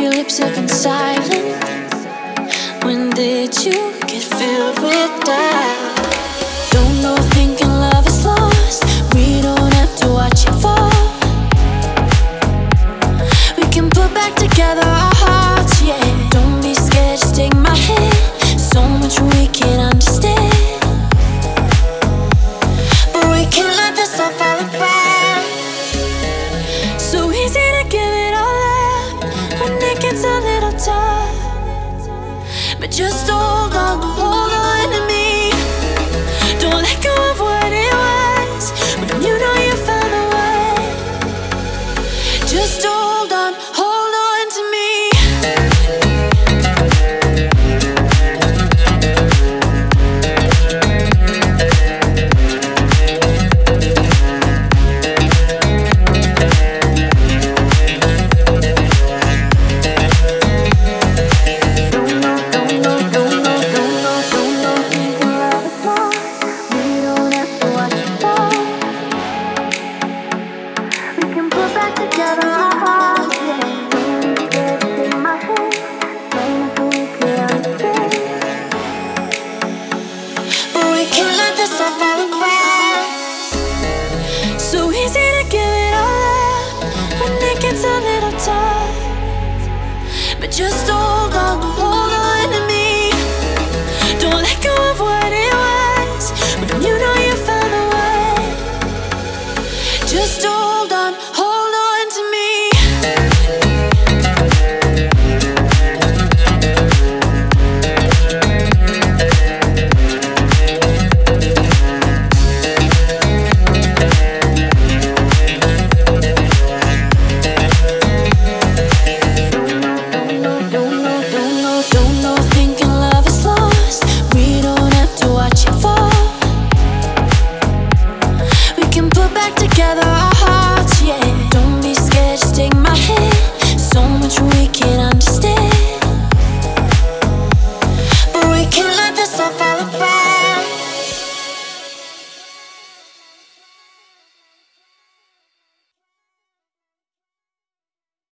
your lips have been silent. When did you get filled with doubt? Don't know, thinking love is lost. We don't have to watch it fall. We can put back together our hearts, yeah. Don't be scared, just take my hand. So much we can't understand, but we can't let this all fall apart. So easy to give it all up when it gets a little tough. But just hold on to me. Don't let go of what it was when you know you found a way. Just hold on to me. So easy to give it all up when it gets a little tough. But just don't